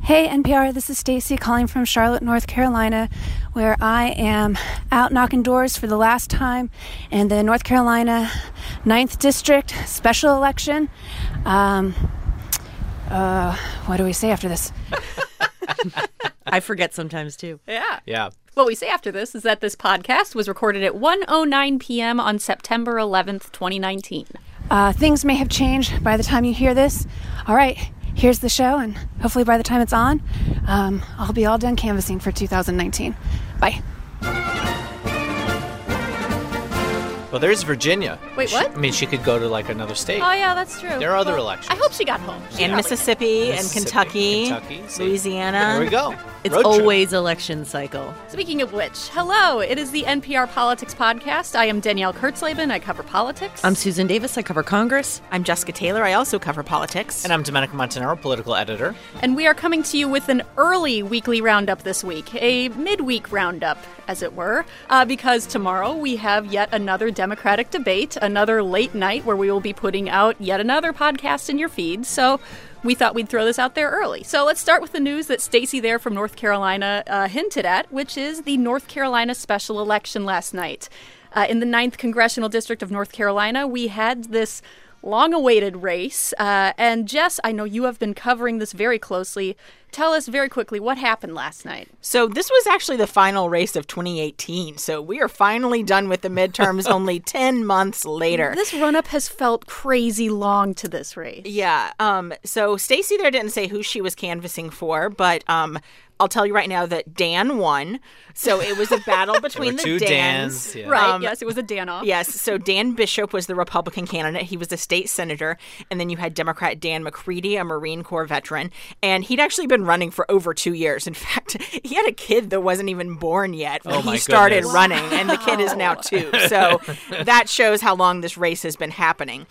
Hey NPR, this is Stacy calling from Charlotte, North Carolina, where I am out knocking doors for the last time in the North Carolina 9th District special election. What do we say after this? I forget sometimes, too. Yeah. What we say after this is that this podcast was recorded at 1:09 p.m. on September 11th, 2019. Things may have changed by the time you hear this. All right, here's the show, and hopefully by the time it's on, I'll be all done canvassing for 2019. Bye. Well, there's Virginia. Wait, what? She could go to, another state. Oh, yeah, that's true. There are other elections. I hope she got home. And Mississippi and Kentucky, see? Louisiana. There we go. It's Road trip. always election cycle. Speaking of which, hello, it is the NPR Politics Podcast. I am Danielle Kurtzleben. I cover politics. I'm Susan Davis. I cover Congress. I'm Jessica Taylor. I also cover politics. And I'm Domenico Montanaro, political editor. And we are coming to you with an early weekly roundup this week, a midweek roundup, as it were, because tomorrow we have yet another Democratic debate, another late night where we will be putting out yet another podcast in your feed. So we thought we'd throw this out there early. So let's start with the news that Stacy there from North Carolina hinted at, which is the North Carolina special election last night. In the 9th Congressional District of North Carolina, we had this long-awaited race. And Jess, I know you have been covering this very closely. Tell us very quickly what happened last night. So this was actually the final race of 2018. So we are finally done with the midterms only 10 months later. This run-up has felt crazy long to this race. Yeah. So Stacy there didn't say who she was canvassing for, but I'll tell you right now that Dan won. So it was a battle between the two Dans. Yeah. Right, yes, it was a Dan-off. Yes, so Dan Bishop was the Republican candidate. He was a state senator. And then you had Democrat Dan McCready, a Marine Corps veteran. And he'd actually been running for over 2 years. In fact, he had a kid that wasn't even born yet when he started running. And the kid is now 2. So that shows how long this race has been happening.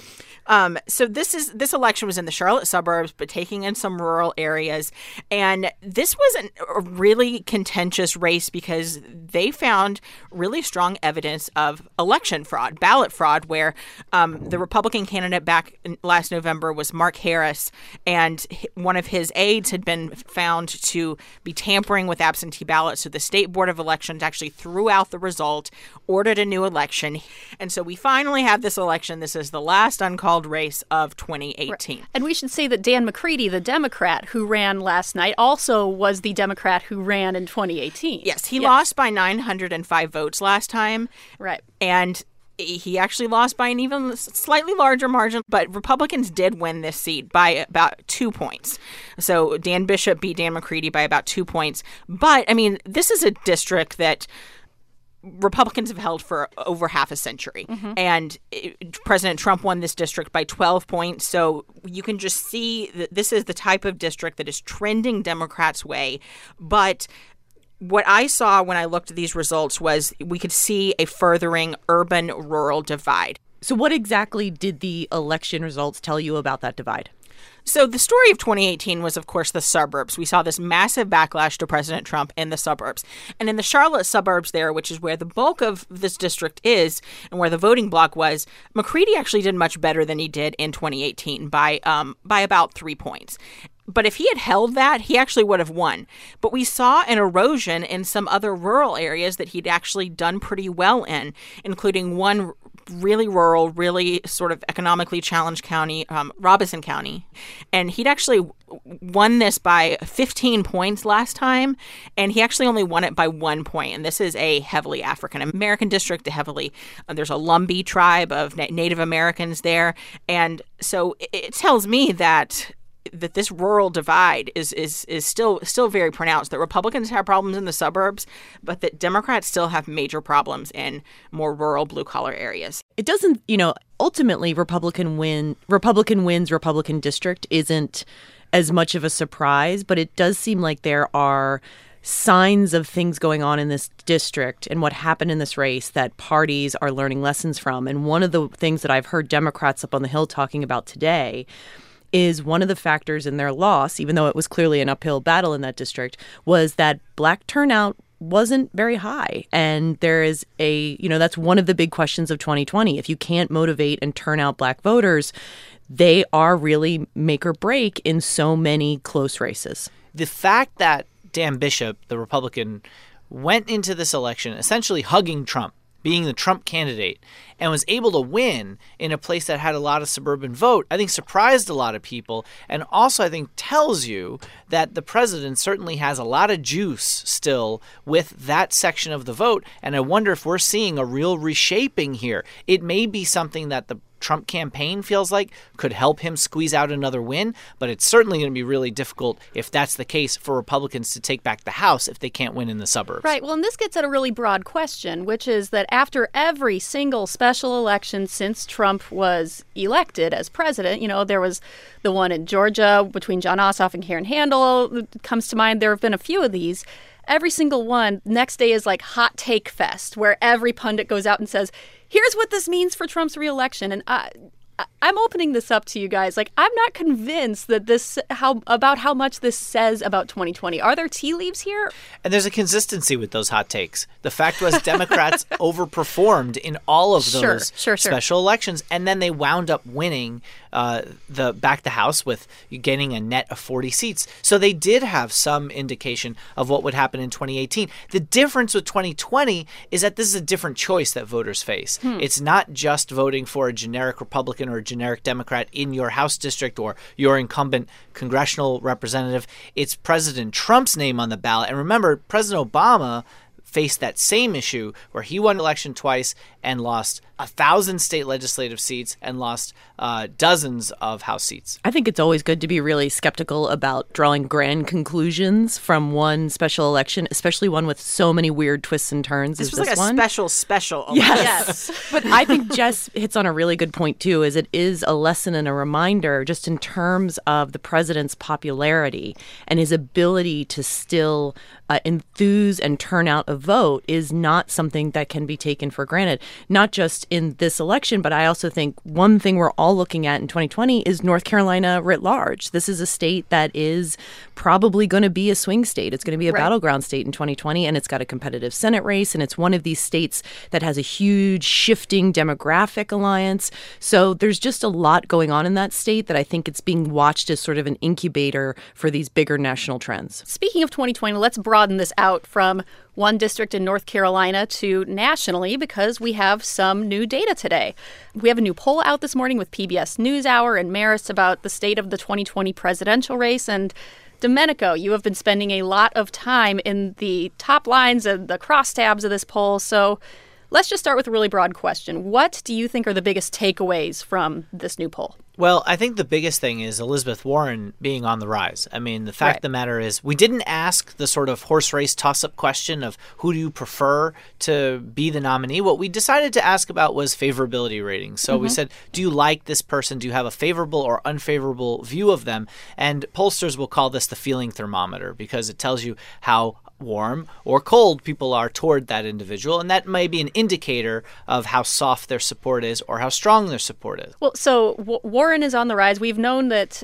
So this election was in the Charlotte suburbs, but taking in some rural areas. And this was a really contentious race because they found really strong evidence of election fraud, ballot fraud, where the Republican candidate back last November was Mark Harris, and one of his aides had been found to be tampering with absentee ballots. So the State Board of Elections actually threw out the result, ordered a new election. And so we finally have this election. This is the last uncalled race of 2018. Right. And we should say that Dan McCready, the Democrat who ran last night, also was the Democrat who ran in 2018. Yes, he lost by 905 votes last time. Right. And he actually lost by an even slightly larger margin, but Republicans did win this seat by about 2 points. So Dan Bishop beat Dan McCready by about 2 points. But, this is a district that Republicans have held for over half a century. Mm-hmm. And President Trump won this district by 12 points. So you can just see that this is the type of district that is trending Democrats' way. But what I saw when I looked at these results was we could see a furthering urban-rural divide. So what exactly did the election results tell you about that divide? So the story of 2018 was, of course, the suburbs. We saw this massive backlash to President Trump in the suburbs. And in the Charlotte suburbs there, which is where the bulk of this district is and where the voting bloc was, McCready actually did much better than he did in 2018 by about 3 points. But if he had held that, he actually would have won. But we saw an erosion in some other rural areas that he'd actually done pretty well in, including one really rural, really sort of economically challenged county, Robeson County. And he'd actually won this by 15 points last time, and he actually only won it by 1 point. And this is a heavily African-American district, there's a Lumbee tribe of Native Americans there. And so it tells me that this rural divide is still very pronounced, that Republicans have problems in the suburbs, but that Democrats still have major problems in more rural blue-collar areas. It doesn't, ultimately Republican wins, Republican district isn't as much of a surprise, but it does seem like there are signs of things going on in this district and what happened in this race that parties are learning lessons from. And one of the things that I've heard Democrats up on the Hill talking about today is one of the factors in their loss, even though it was clearly an uphill battle in that district, was that Black turnout wasn't very high. And there is that's one of the big questions of 2020. If you can't motivate and turn out Black voters, they are really make or break in so many close races. The fact that Dan Bishop, the Republican, went into this election essentially hugging Trump, being the Trump candidate, and was able to win in a place that had a lot of suburban vote, I think surprised a lot of people, and also I think tells you that the president certainly has a lot of juice still with that section of the vote, and I wonder if we're seeing a real reshaping here. It may be something that the Trump campaign feels like could help him squeeze out another win, but it's certainly going to be really difficult if that's the case for Republicans to take back the House if they can't win in the suburbs. Right. Well, and this gets at a really broad question, which is that after every single special election since Trump was elected as president, there was the one in Georgia between John Ossoff and Karen Handel comes to mind. There have been a few of these. Every single one, next day is like hot take fest, where every pundit goes out and says, here's what this means for Trump's reelection. And I'm opening this up to you guys. Like, I'm not convinced that about how much this says about 2020. Are there tea leaves here? And there's a consistency with those hot takes. The fact was Democrats overperformed in all of those special elections, and then they wound up winning the House with gaining a net of 40 seats. So they did have some indication of what would happen in 2018. The difference with 2020 is that this is a different choice that voters face. It's not just voting for a generic Republican or a generic Democrat in your House district or your incumbent congressional representative. It's President Trump's name on the ballot. And remember, President Obama faced that same issue where he won election twice and lost 1,000 state legislative seats and lost dozens of House seats. I think it's always good to be really skeptical about drawing grand conclusions from one special election, especially one with so many weird twists and turns as this one. This was like a special election. Yes. But I think Jess hits on a really good point, too, is it is a lesson and a reminder just in terms of the president's popularity and his ability to still enthuse and turn out a vote is not something that can be taken for granted, not just in this election, but I also think one thing we're all looking at in 2020 is North Carolina writ large. This is a state that is probably going to be a swing state. It's going to be a battleground state in 2020, and it's got a competitive Senate race, and it's one of these states that has a huge shifting demographic alliance. So there's just a lot going on in that state that I think it's being watched as sort of an incubator for these bigger national trends. Speaking of 2020, let's broaden this out from one district in North Carolina to nationally because we have some new data today. We have a new poll out this morning with PBS NewsHour and Marist about the state of the 2020 presidential race. And Domenico, you have been spending a lot of time in the top lines and the crosstabs of this poll. So let's just start with a really broad question. What do you think are the biggest takeaways from this new poll? Well, I think the biggest thing is Elizabeth Warren being on the rise. I mean, the fact of the matter is we didn't ask the sort of horse race toss-up question of who do you prefer to be the nominee. What we decided to ask about was favorability ratings. So we said, do you like this person? Do you have a favorable or unfavorable view of them? And pollsters will call this the feeling thermometer because it tells you how warm or cold people are toward that individual, and that may be an indicator of how soft their support is or how strong their support is. Well, so Warren is on the rise. We've known that,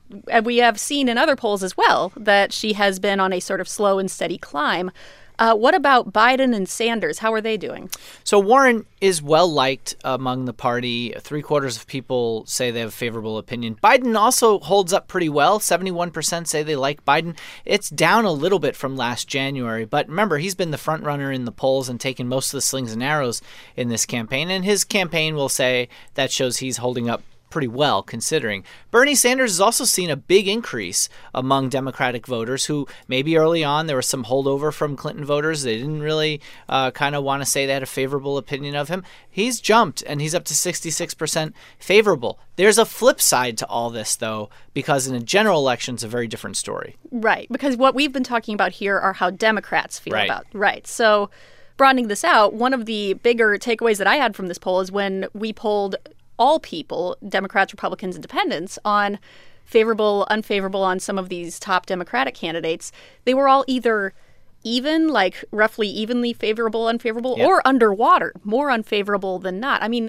we have seen in other polls as well, that she has been on a sort of slow and steady climb. What about Biden and Sanders? How are they doing? So Warren is well-liked among the party. 3/4 of people say they have a favorable opinion. Biden also holds up pretty well. 71% say they like Biden. It's down a little bit from last January. But remember, he's been the front runner in the polls and taken most of the slings and arrows in this campaign. And his campaign will say that shows he's holding up pretty well, considering. Bernie Sanders has also seen a big increase among Democratic voters who maybe early on there was some holdover from Clinton voters. They didn't really kind of want to say they had a favorable opinion of him. He's jumped, and he's up to 66% favorable. There's a flip side to all this, though, because in a general election, it's a very different story. Right, because what we've been talking about here are how Democrats feel about. Right, so broadening this out, one of the bigger takeaways that I had from this poll is when we polled all people, Democrats, Republicans, Independents, on favorable, unfavorable on some of these top Democratic candidates, they were all either even, like roughly evenly favorable, unfavorable, or underwater, more unfavorable than not. I mean,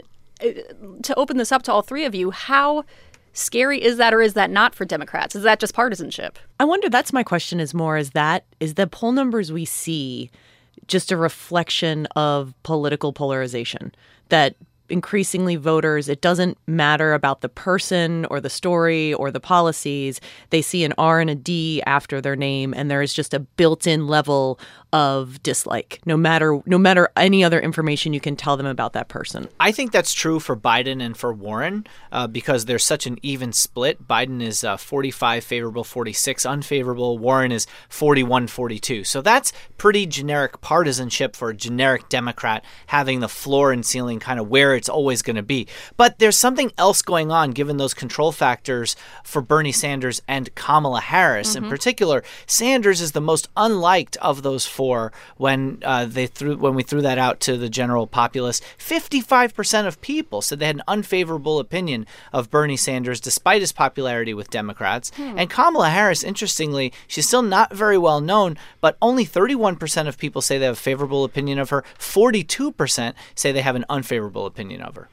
to open this up to all three of you, how scary is that, or is that not for Democrats? Is that just partisanship? I wonder, that's my question, is the poll numbers we see just a reflection of political polarization? That increasingly voters, it doesn't matter about the person or the story or the policies. They see an R and a D after their name, and there is just a built-in level of dislike, no matter any other information you can tell them about that person. I think that's true for Biden and for Warren because there's such an even split. Biden is 45 favorable, 46 unfavorable. Warren is 41, 42. So that's pretty generic partisanship for a generic Democrat having the floor and ceiling kind of where it's always going to be. But there's something else going on given those control factors for Bernie Sanders and Kamala Harris. In particular, Sanders is the most unliked of those four when we threw that out to the general populace. 55% of people said they had an unfavorable opinion of Bernie Sanders despite his popularity with Democrats. And Kamala Harris, interestingly, she's still not very well known, but only 31% of people say they have a favorable opinion of her. 42% say they have an unfavorable opinion of her.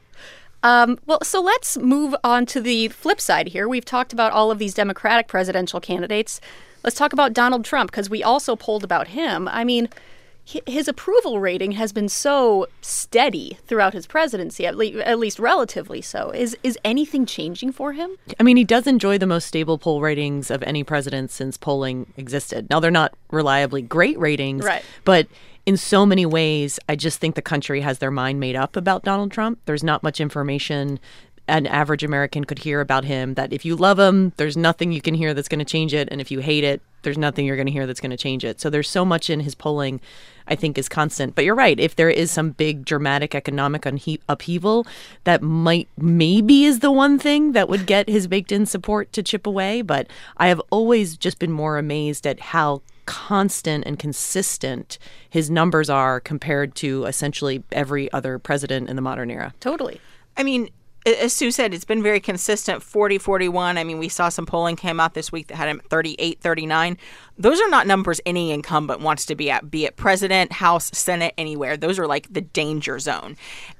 So let's move on to the flip side here. We've talked about all of these Democratic presidential candidates. Let's talk about Donald Trump, because we also polled about him. I mean, his approval rating has been so steady throughout his presidency, at least relatively so. Is anything changing for him? I mean, he does enjoy the most stable poll ratings of any president since polling existed. Now, they're not reliably great ratings, right, but in so many ways, I just think the country has their mind made up about Donald Trump. There's not much information an average American could hear about him, that if you love him, there's nothing you can hear that's going to change it. And if you hate it, there's nothing you're going to hear that's going to change it. So there's so much in his polling, I think, is constant. But you're right. If there is some big dramatic economic upheaval, that maybe is the one thing that would get his baked-in support to chip away. But I have always just been more amazed at how constant and consistent his numbers are compared to essentially every other president in the modern era. Totally. I mean, as Sue said, it's been very consistent, 40, 41. I mean, we saw some polling came out this week that had him 38, 39. Those are not numbers any incumbent wants to be at, be it president, House, Senate, anywhere. Those are like the danger zone.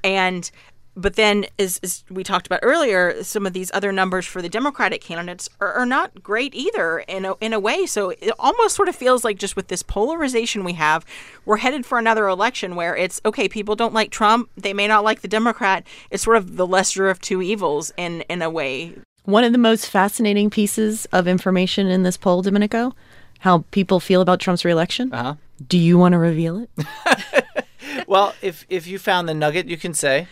But then, as we talked about earlier, some of these other numbers for the Democratic candidates are not great either in a way. So it almost sort of feels like just with this polarization we have, we're headed for another election where it's, okay, people don't like Trump. They may not like the Democrat. It's sort of the lesser of two evils in a way. One of the most fascinating pieces of information in this poll, Domenico, how people feel about Trump's reelection. Uh-huh. Do you want to reveal it? Well, if you found the nugget, you can say.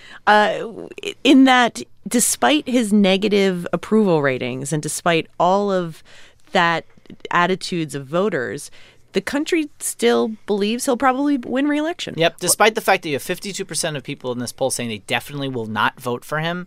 In that, despite his negative approval ratings and despite all of that attitudes of voters, the country still believes he'll probably win re-election. Yep. Despite the fact that you have 52% of people in this poll saying they definitely will not vote for him,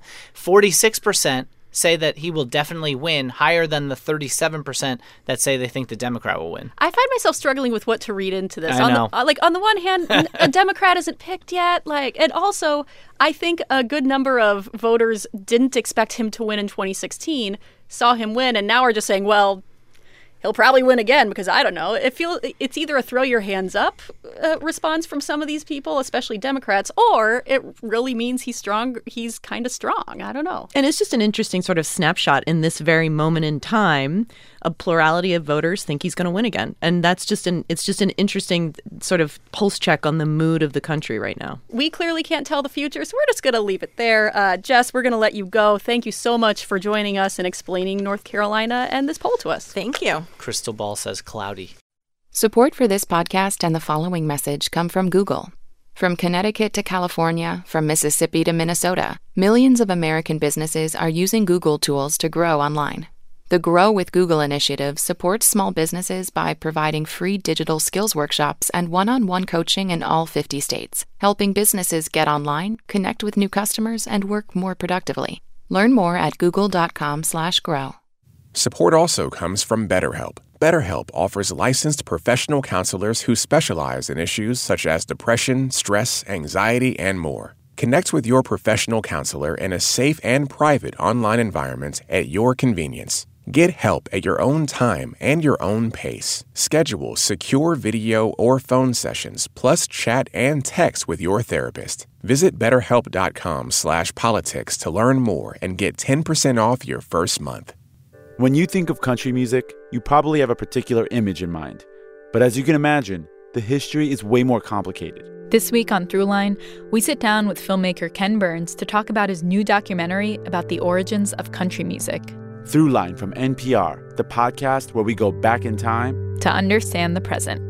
46% say that he will definitely win, higher than the 37% that say they think the Democrat will win. I find myself struggling with what to read into this. I know. On the one hand, a Democrat isn't picked yet. And also, I think a good number of voters didn't expect him to win in 2016, saw him win, and now are just saying, well, he'll probably win again because I don't know. It's either a throw your hands up response from some of these people, especially Democrats, or it really means he's strong. He's kind of strong. I don't know. And it's just an interesting sort of snapshot in this very moment in time. A plurality of voters think he's going to win again. And it's just an interesting sort of pulse check on the mood of the country right now. We clearly can't tell the future, so we're just going to leave it there. Jess, we're going to let you go. Thank you so much for joining us and explaining North Carolina and this poll to us. Thank you. Crystal ball says cloudy. Support for this podcast and the following message come from Google. From Connecticut to California, from Mississippi to Minnesota, millions of American businesses are using Google tools to grow online. The Grow with Google initiative supports small businesses by providing free digital skills workshops and one-on-one coaching in all 50 states, helping businesses get online, connect with new customers, and work more productively. Learn more at google.com/grow. Support also comes from BetterHelp. BetterHelp offers licensed professional counselors who specialize in issues such as depression, stress, anxiety, and more. Connect with your professional counselor in a safe and private online environment at your convenience. Get help at your own time and your own pace. Schedule secure video or phone sessions, plus chat and text with your therapist. Visit BetterHelp.com/politics to learn more and get 10% off your first month. When you think of country music, you probably have a particular image in mind. But as you can imagine, the history is way more complicated. This week on Throughline, we sit down with filmmaker Ken Burns to talk about his new documentary about the origins of country music. Throughline from NPR, the podcast where we go back in time to understand the present.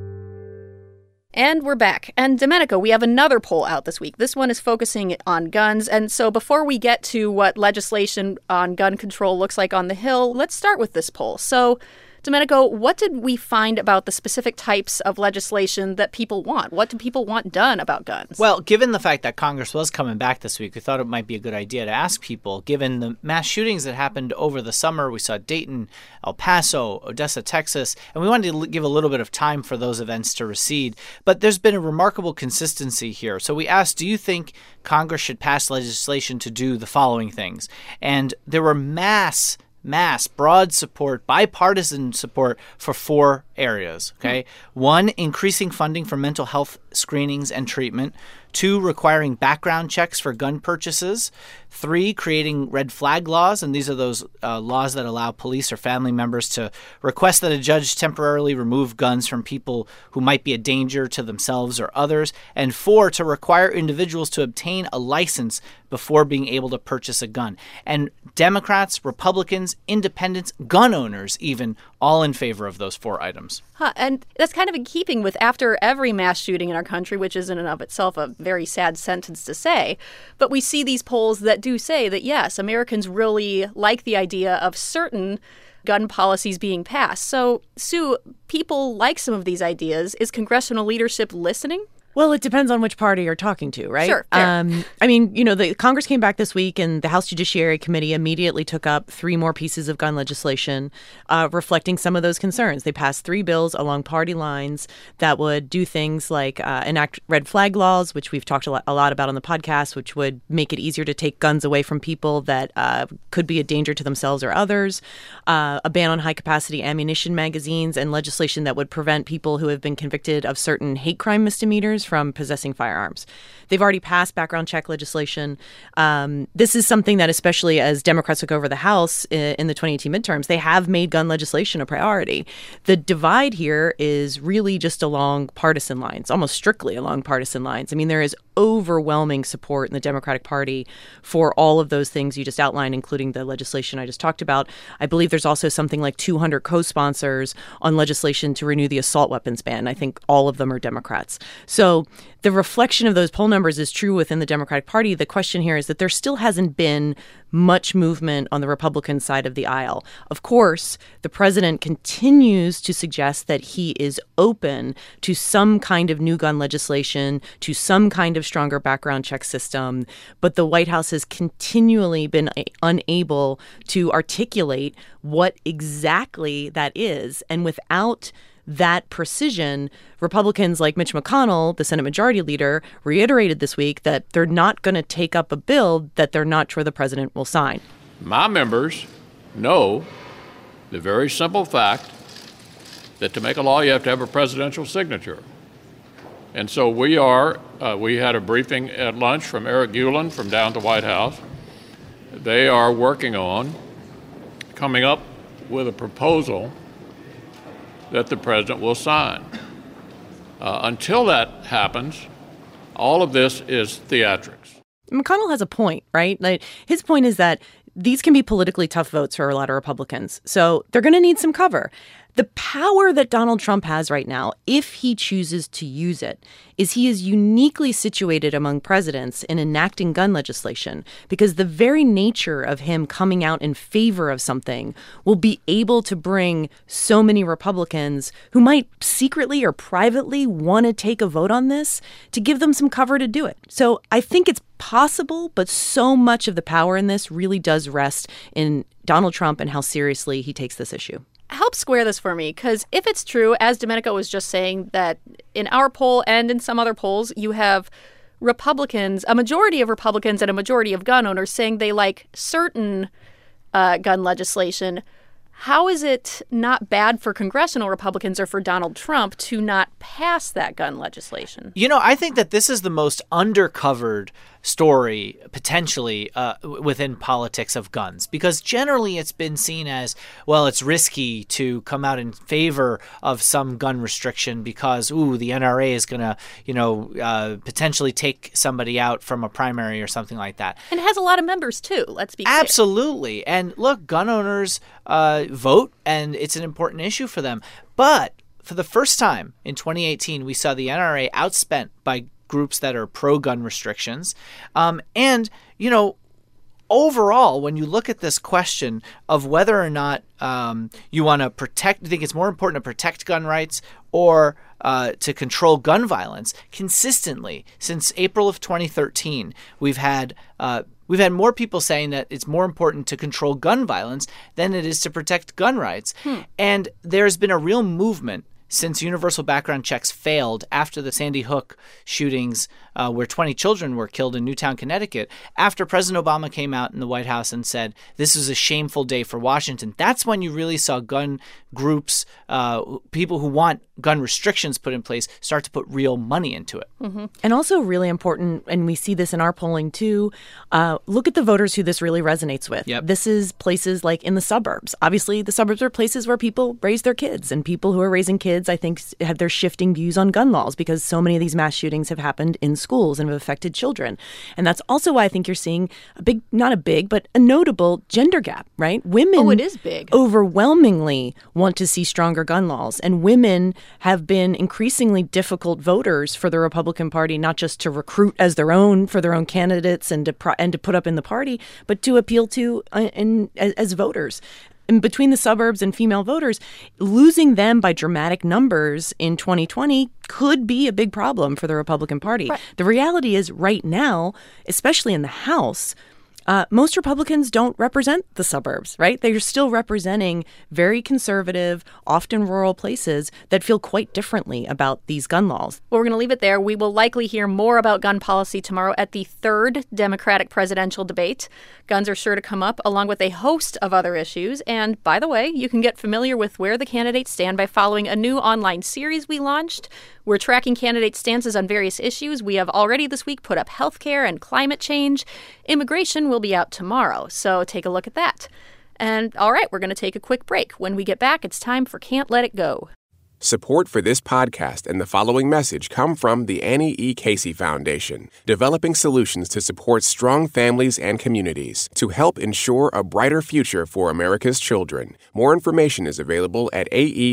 And we're back. And Domenico, we have another poll out this week. This one is focusing on guns. And so before we get to what legislation on gun control looks like on the Hill, let's start with this poll. So, Domenico, what did we find about the specific types of legislation that people want? What do people want done about guns? Well, given the fact that Congress was coming back this week, we thought it might be a good idea to ask people, given the mass shootings that happened over the summer. We saw Dayton, El Paso, Odessa, Texas, and we wanted to give a little bit of time for those events to recede. But there's been a remarkable consistency here. So we asked, do you think Congress should pass legislation to do the following things? And there were mass, broad support, bipartisan support for 4 areas, okay? 1, increasing funding for mental health screenings and treatment. 2, requiring background checks for gun purchases. 3, creating red flag laws, and these are those laws that allow police or family members to request that a judge temporarily remove guns from people who might be a danger to themselves or others. And 4, to require individuals to obtain a license before being able to purchase a gun. And Democrats, Republicans, independents, gun owners even, all in favor of those 4 items. And that's kind of in keeping with after every mass shooting in our country, which is in and of itself a very sad sentence to say. But we see these polls that do say that, yes, Americans really like the idea of certain gun policies being passed. So, Sue, people like some of these ideas. Is congressional leadership listening? Well, it depends on which party you're talking to, right? Sure. I mean, the Congress came back this week and the House Judiciary Committee immediately took up 3 more pieces of gun legislation reflecting some of those concerns. They passed 3 bills along party lines that would do things like enact red flag laws, which we've talked a lot about on the podcast, which would make it easier to take guns away from people that could be a danger to themselves or others, a ban on high-capacity ammunition magazines, and legislation that would prevent people who have been convicted of certain hate crime misdemeanors from possessing firearms. They've already passed background check legislation. This is something that, especially as Democrats took over the House in the 2018 midterms, they have made gun legislation a priority. The divide here is really just along partisan lines, almost strictly along partisan lines. I mean, there is overwhelming support in the Democratic Party for all of those things you just outlined, including the legislation I just talked about. I believe there's also something like 200 co-sponsors on legislation to renew the assault weapons ban. I think all of them are Democrats. So the reflection of those poll numbers is true within the Democratic Party. The question here is that there still hasn't been much movement on the Republican side of the aisle. Of course, the president continues to suggest that he is open to some kind of new gun legislation, to some kind of stronger background check system, but the White House has continually been unable to articulate what exactly that is. And without that precision, Republicans like Mitch McConnell, the Senate Majority Leader, reiterated this week that they're not going to take up a bill that they're not sure the president will sign. My members know the very simple fact that to make a law, you have to have a presidential signature. And so we had a briefing at lunch from Eric Ueland from down at the White House. They are working on coming up with a proposal that the president will sign. Until that happens, all of this is theatrics. McConnell has a point, right? Like, his point is that these can be politically tough votes for a lot of Republicans. So they're going to need some cover. The power that Donald Trump has right now, if he chooses to use it, is he is uniquely situated among presidents in enacting gun legislation because the very nature of him coming out in favor of something will be able to bring so many Republicans who might secretly or privately want to take a vote on this to give them some cover to do it. So I think it's possible, but so much of the power in this really does rest in Donald Trump and how seriously he takes this issue. Help square this for me, because if it's true, as Domenico was just saying, that in our poll and in some other polls, you have Republicans, a majority of Republicans and a majority of gun owners saying they like certain gun legislation. How is it not bad for congressional Republicans or for Donald Trump to not pass that gun legislation? You know, I think that this is the most undercovered story potentially within politics of guns, because generally it's been seen as, well, it's risky to come out in favor of some gun restriction because, the NRA is going to, potentially take somebody out from a primary or something like that. And it has a lot of members, too. Let's be clear. Absolutely. And look, gun owners vote, and it's an important issue for them. But for the first time in 2018, we saw the NRA outspent by groups that are pro-gun restrictions. Overall, when you look at this question of whether or not you want to protect, I think it's more important to protect gun rights or to control gun violence, consistently since April of 2013, we've had more people saying that it's more important to control gun violence than it is to protect gun rights. And there's been a real movement since universal background checks failed after the Sandy Hook shootings, where 20 children were killed in Newtown, Connecticut, after President Obama came out in the White House and said, this is a shameful day for Washington. That's when you really saw gun groups, people who want gun restrictions put in place, start to put real money into it. Mm-hmm. And also really important, and we see this in our polling too, look at the voters who this really resonates with. Yep. This is places like in the suburbs. Obviously, the suburbs are places where people raise their kids, and people who are raising kids, I think, have their shifting views on gun laws because so many of these mass shootings have happened in schools and have affected children. And that's also why I think you're seeing but a notable gender gap, right? Women it is big. Overwhelmingly want to see stronger gun laws, and women have been increasingly difficult voters for the Republican Party, not just to recruit as their own candidates and to put up in the party, but to appeal to as voters. And between the suburbs and female voters, losing them by dramatic numbers in 2020 could be a big problem for the Republican Party. Right. The reality is right now, especially in the House, most Republicans don't represent the suburbs, right? They're still representing very conservative, often rural places that feel quite differently about these gun laws. Well, we're going to leave it there. We will likely hear more about gun policy tomorrow at the third Democratic presidential debate. Guns are sure to come up, along with a host of other issues. And by the way, you can get familiar with where the candidates stand by following a new online series we launched. We're tracking candidates' stances on various issues. We have already this week put up healthcare and climate change. Immigration will be out tomorrow, so take a look at that. And all right, we're going to take a quick break. When we get back, it's time for Can't Let It Go. Support for this podcast and the following message come from the Annie E. Casey Foundation, developing solutions to support strong families and communities to help ensure a brighter future for America's children. More information is available at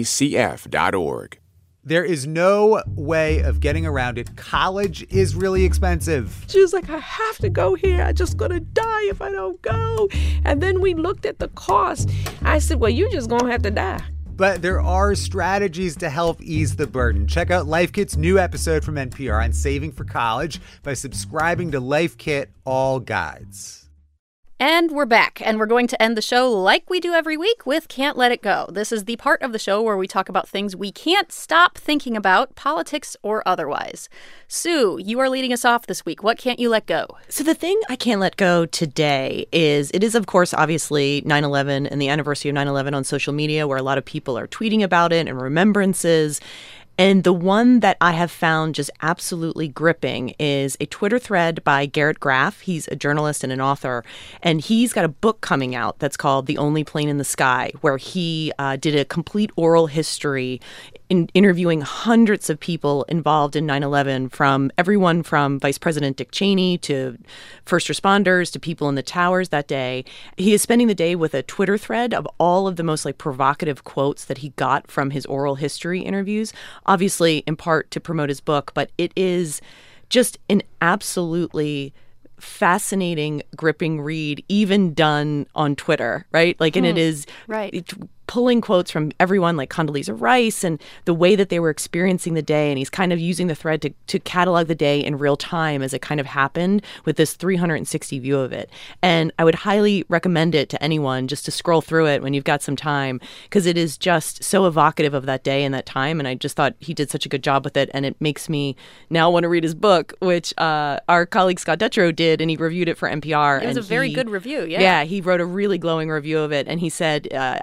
aecf.org. There is no way of getting around it. College is really expensive. She was like, I have to go here. I'm just going to die if I don't go. And then we looked at the cost. I said, well, you're just going to have to die. But there are strategies to help ease the burden. Check out Life Kit's new episode from NPR on saving for college by subscribing to Life Kit All Guides. And we're back, and we're going to end the show like we do every week with Can't Let It Go. This is the part of the show where we talk about things we can't stop thinking about, politics or otherwise. Sue, you are leading us off this week. What can't you let go? So the thing I can't let go today is, it is, of course, obviously 9/11 and the anniversary of 9/11 on social media, where a lot of people are tweeting about it and remembrances. And the one that I have found just absolutely gripping is a Twitter thread by Garrett Graff. He's a journalist and an author, and he's got a book coming out that's called The Only Plane in the Sky, where he did a complete oral history interviewing hundreds of people involved in 9/11, from everyone from Vice President Dick Cheney to first responders to people in the towers that day. He is spending the day with a Twitter thread of all of the most provocative quotes that he got from his oral history interviews, obviously in part to promote his book, but it is just an absolutely fascinating, gripping read, even done on Twitter, right? And it is pulling quotes from everyone like Condoleezza Rice and the way that they were experiencing the day. And he's kind of using the thread to catalog the day in real time as it kind of happened, with this 360 view of it. And I would highly recommend it to anyone just to scroll through it when you've got some time, because it is just so evocative of that day and that time. And I just thought he did such a good job with it. And it makes me now want to read his book, which our colleague Scott Detrow did, and he reviewed it for NPR. It was a very good review, yeah. Yeah, he wrote a really glowing review of it. And he said, I can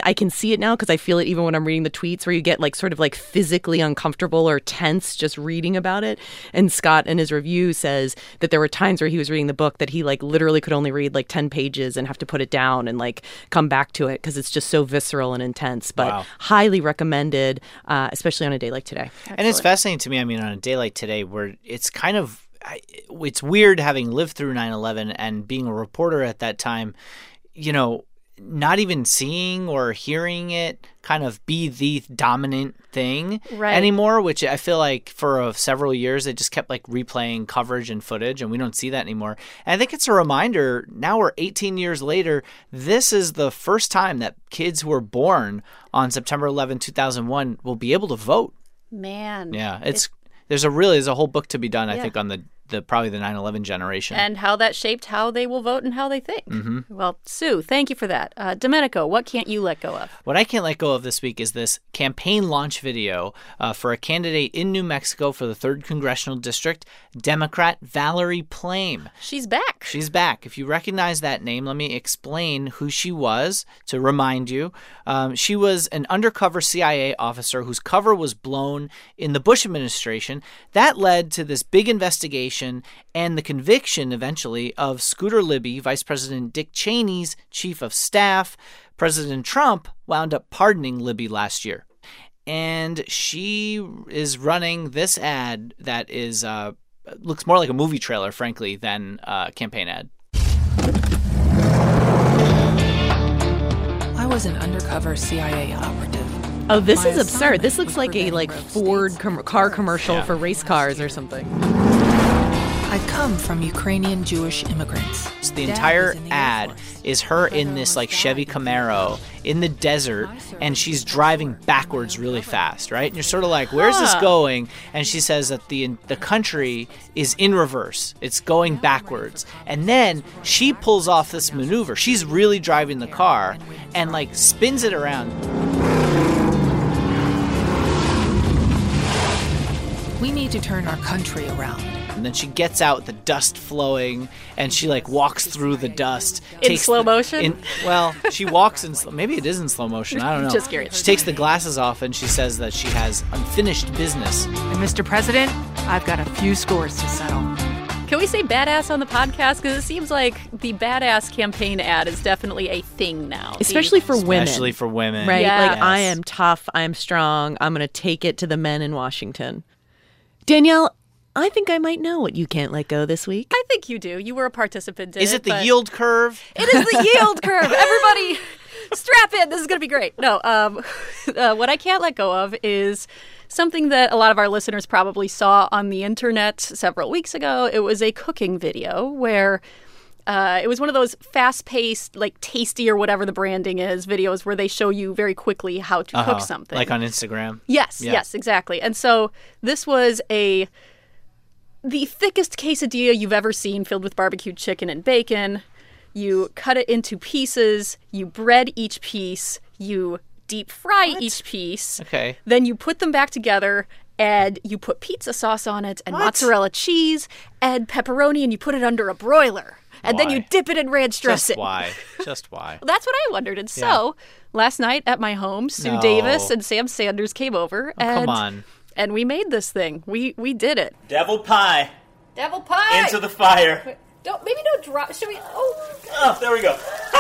I can see it now because I feel it even when I'm reading the tweets where you get like sort of like physically uncomfortable or tense just reading about it. And Scott in his review says that there were times where he was reading the book that he like literally could only read like 10 pages and have to put it down and like come back to it because it's just so visceral and intense. But highly recommended, especially on a day like today. Absolutely. And it's fascinating to me, I mean, on a day like today where it's kind of, it's weird having lived through 9/11 and being a reporter at that time, you know, not even seeing or hearing it kind of be the dominant thing anymore, which I feel like for several years they just kept like replaying coverage and footage, and we don't see that anymore. And I think it's a reminder, now we're 18 years later, this is the first time that kids who were born on September 11, 2001 will be able to vote. Man. Yeah, there's a whole book to be done, I think, on the probably the 9/11 generation. And how that shaped how they will vote and how they think. Mm-hmm. Well, Sue, thank you for that. Domenico, what can't you let go of? What I can't let go of this week is this campaign launch video for a candidate in New Mexico for the 3rd Congressional District, Democrat Valerie Plame. She's back. She's back. If you recognize that name, let me explain who she was to remind you. She was an undercover CIA officer whose cover was blown in the Bush administration. That led to this big investigation and the conviction eventually of Scooter Libby, Vice President Dick Cheney's chief of staff. President Trump wound up pardoning Libby last year. And she is running this ad that is looks more like a movie trailer, frankly, than a campaign ad. I was an undercover CIA operative. Oh, this is absurd. This looks like a Ford car commercial for race cars or something. I come from Ukrainian Jewish immigrants. So the entire ad is her in this like Chevy Camaro in the desert, and she's driving backwards really fast, right? And you're sort of like, where's this going? And she says that the country is in reverse. It's going backwards. And then she pulls off this maneuver. She's really driving the car and like spins it around. We need to turn our country around. And then she gets out, the dust flowing, and she like walks through the dust. In slow motion? She walks in maybe it is in slow motion. I don't know. Just curious. She takes the glasses off and she says that she has unfinished business. And Mr. President, I've got a few scores to settle. Can we say badass on the podcast? Because it seems like the badass campaign ad is definitely a thing now. Especially for women. Especially for women. Right? Yes. Like, I am tough. I am strong. I'm going to take it to the men in Washington. Danielle, I think I might know what you can't let go this week. I think you do. You were a participant in it. Is it the yield curve? It is the yield curve. Everybody strap in. This is going to be great. No, what I can't let go of is something that a lot of our listeners probably saw on the internet several weeks ago. It was a cooking video where it was one of those fast-paced, like Tasty or whatever the branding is, videos where they show you very quickly how to cook something. Like on Instagram? Yes, yes, exactly. And so this was the thickest quesadilla you've ever seen, filled with barbecued chicken and bacon. You cut it into pieces, you bread each piece, you deep fry each piece. Okay. Then you put them back together and you put pizza sauce on it and mozzarella cheese and pepperoni, and you put it under a broiler. And then you dip it in ranch dressing. Just why? Well, that's what I wondered. And so last night at my home, Sue Davis and Sam Sanders came over. Come on. And we made this thing. We did it. Devil pie. Devil pie. Into the fire. Wait, don't drop. Should we? Oh, there we go.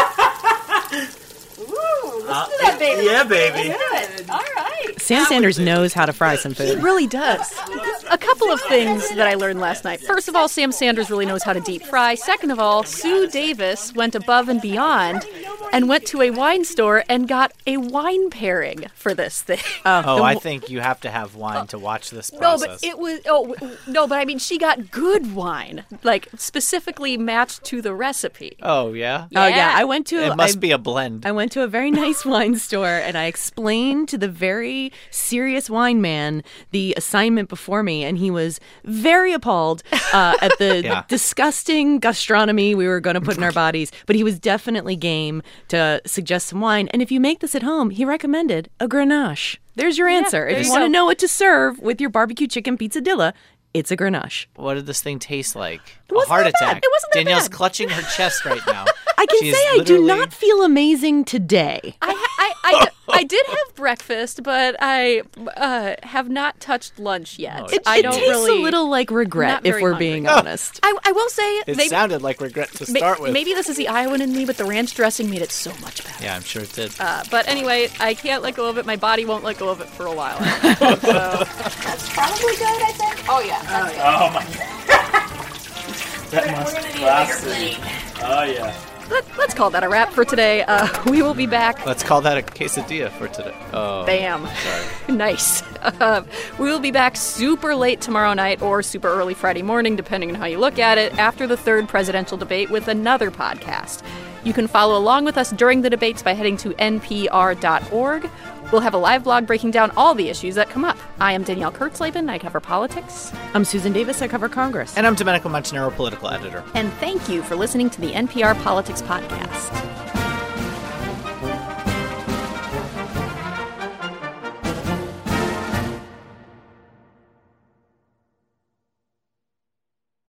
Ooh, listen to that, baby. Yeah, baby. Good. All right. Sam Sanders knows how to fry some food. He really does. A couple of things that I learned last night. First of all, Sam Sanders really knows how to deep fry. Second of all, Sue Davis went above and beyond and went to a wine store and got a wine pairing for this thing. I think you have to have wine to watch this process. But I mean, she got good wine, like specifically matched to the recipe. Oh, yeah? Oh, yeah. It must be a blend. I went to a very nice wine store and I explained to the very serious wine man the assignment before me, and he was very appalled at the disgusting gastronomy we were going to put in our bodies, but he was definitely game to suggest some wine. And if you make this at home, he recommended a Grenache. There's your answer. If you want to know what to serve with your barbecue chicken pizzadilla, it's a Grenache. What did this thing taste like? It wasn't a heart that bad. attack. It wasn't that Danielle's bad. clutching her chest right now. I can say I do not feel amazing today. I did have breakfast, but I have not touched lunch yet. It tastes a little like regret, if we're being honest. I will say it sounded like regret to start with. Maybe this is the Iowan in me, but the ranch dressing made it so much better. Yeah, I'm sure it did. But anyway, I can't let go of it. My body won't let go of it for a while. So that's probably good, I think. Oh yeah. That's good. Oh my God. That must be classic. Oh yeah. Let's call that a wrap for today. We will be back. Let's call that a quesadilla for today. Oh, bam. Sorry. Nice. We will be back super late tomorrow night or super early Friday morning, depending on how you look at it, after the third presidential debate with another podcast. You can follow along with us during the debates by heading to npr.org. We'll have a live blog breaking down all the issues that come up. I am Danielle Kurtzleben. I cover politics. I'm Susan Davis. I cover Congress. And I'm Domenico Montanaro, political editor. And thank you for listening to the NPR Politics Podcast.